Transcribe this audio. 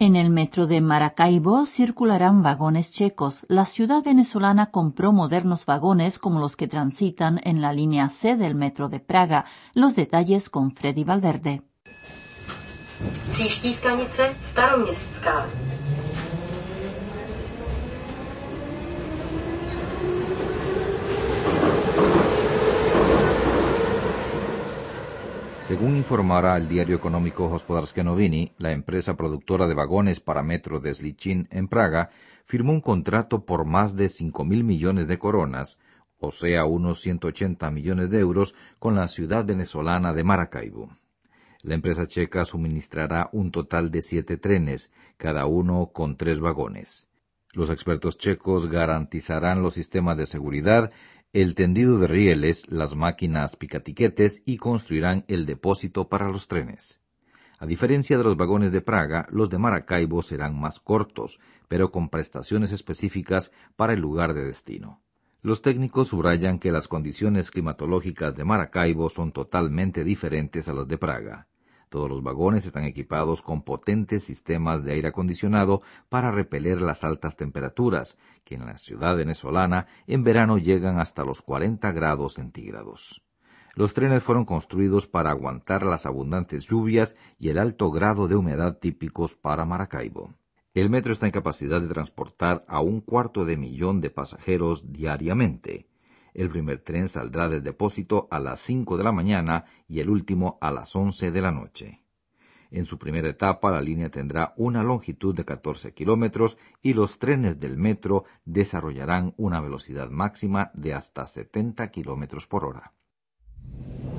En el metro de Maracaibo circularán vagones checos. La ciudad venezolana compró modernos vagones como los que transitan en la línea C del metro de Praga. Los detalles con Freddy Valverde. Příští stanice Staroměstská. Según informará el diario económico Hospodarskie Noviny, la empresa productora de vagones para metro de Sličin en Praga firmó un contrato por más de 5.000 millones de coronas, o sea, unos 180 millones de euros, con la ciudad venezolana de Maracaibo. La empresa checa suministrará un total de 7 trenes, cada uno con 3 vagones. Los expertos checos garantizarán los sistemas de seguridad, el tendido de rieles, las máquinas picatiquetes y construirán el depósito para los trenes. A diferencia de los vagones de Praga, los de Maracaibo serán más cortos, pero con prestaciones específicas para el lugar de destino. Los técnicos subrayan que las condiciones climatológicas de Maracaibo son totalmente diferentes a las de Praga. Todos los vagones están equipados con potentes sistemas de aire acondicionado para repeler las altas temperaturas, que en la ciudad venezolana en verano llegan hasta los 40 grados centígrados. Los trenes fueron construidos para aguantar las abundantes lluvias y el alto grado de humedad típicos para Maracaibo. El metro está en capacidad de transportar a 250.000 de pasajeros diariamente. El primer tren saldrá del depósito a las 5 de la mañana y el último a las 11 de la noche. En su primera etapa, la línea tendrá una longitud de 14 kilómetros y los trenes del metro desarrollarán una velocidad máxima de hasta 70 kilómetros por hora.